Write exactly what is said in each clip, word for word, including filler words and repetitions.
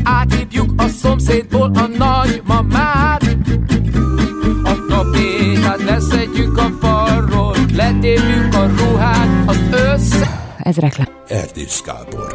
Áthívjuk a szomszédból a nagymamát. A tapétát leszedjük a falról, letépjük a ruhát az össze... Ez reklám. Erdész Gábor.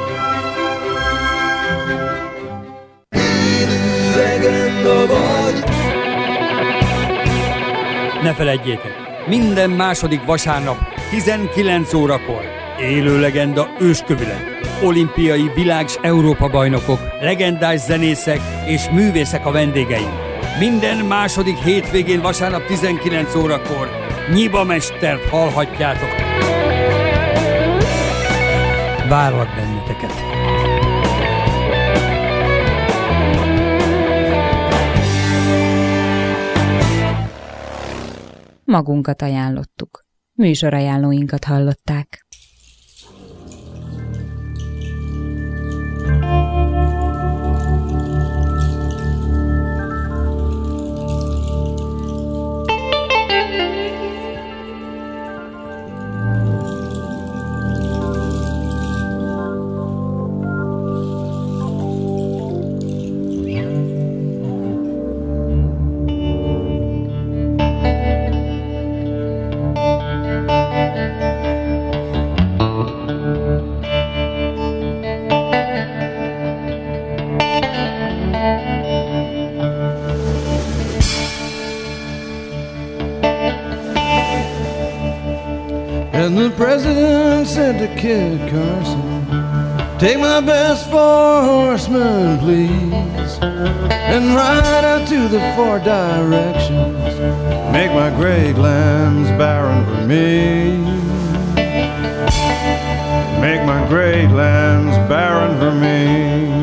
Ne feledjétek, minden második vasárnap tizenkilenc órakor élő legenda őskövület. Olimpiai világ- s Európa-bajnokok, legendás zenészek és művészek a vendégeim. Minden második hétvégén vasárnap tizenkilenc órakor Nyiba Mestert hallhatjátok. Várlak benneteket! Magunkat ajánlottuk. Műsorajánlóinkat hallották. And the president said to Kid Carson, take my best four horsemen, please, and ride out to the four directions, make my great lands barren for me, make my great lands barren for me.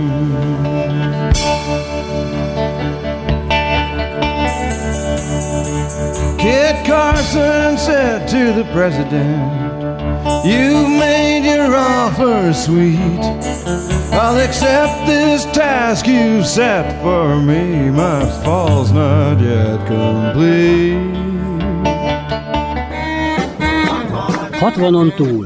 Kid Carson said to the president, you've made your offer sweet, I'll accept this task you've set for me, my fall's not yet complete. hatvanon túl.